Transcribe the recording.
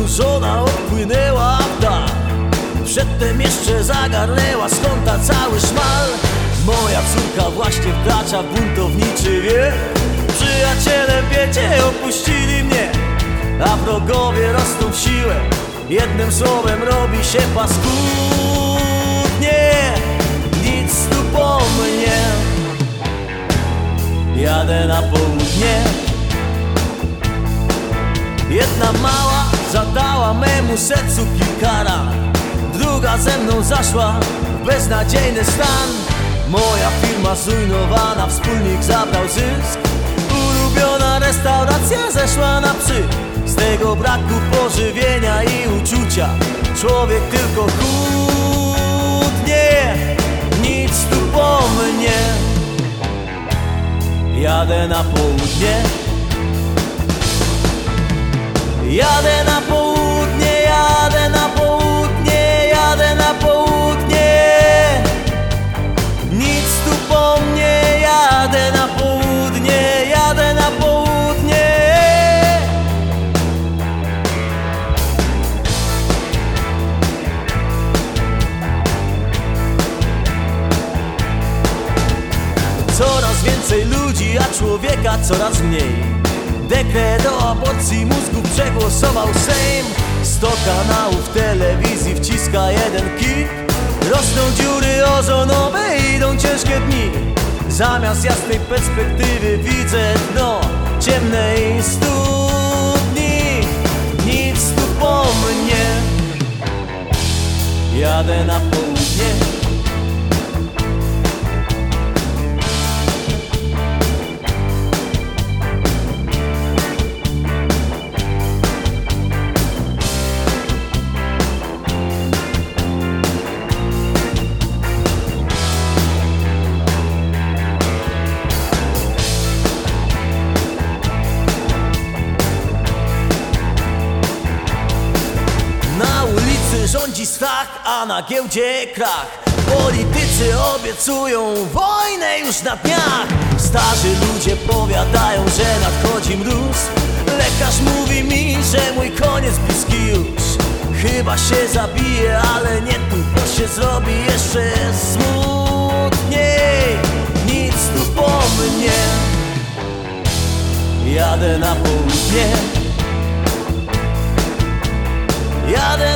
zanurzona odpłynęła w dal. Przedtem jeszcze zagarnęła z kąta cały szmal. Moja córka właśnie wkracza w buntowniczy wiek. Przyjaciele wiecie opuścili mnie, a wrogowie rosną w siłę. Jednym słowem robi się paskudnie. Nic tu po mnie. Jadę na południe. Jedna mała zadała memu sercu kilka ran. Druga ze mną zaszła w beznadziejny stan. Moja firma zrujnowana, wspólnik zabrał zysk. Ulubiona restauracja zeszła na psy. Z tego braku pożywienia i uczucia człowiek tylko chudnie. Nic tu po mnie. Jadę na południe. Jadę na południe, jadę na południe, jadę na południe. Nic tu po mnie, jadę na południe, jadę na południe. Coraz więcej ludzi, a człowieka coraz mniej. Dekret o aborcji mózgu przegłosował Sejm. 100 kanałów telewizji wciska jeden kit. Rosną dziury ozonowe, idą ciężkie dni. Zamiast jasnej perspektywy widzę dno ciemnej studni. Nic tu po mnie. Jadę na południe. Rządzi strach, a na giełdzie krach. Politycy obiecują wojnę już na dniach. Starzy ludzie powiadają, że nadchodzi mróz. Lekarz mówi mi, że mój koniec bliski już. Chyba się zabiję, ale nie tu, bo się zrobi jeszcze smutniej. Nic tu po mnie. Jadę na południe. Jadę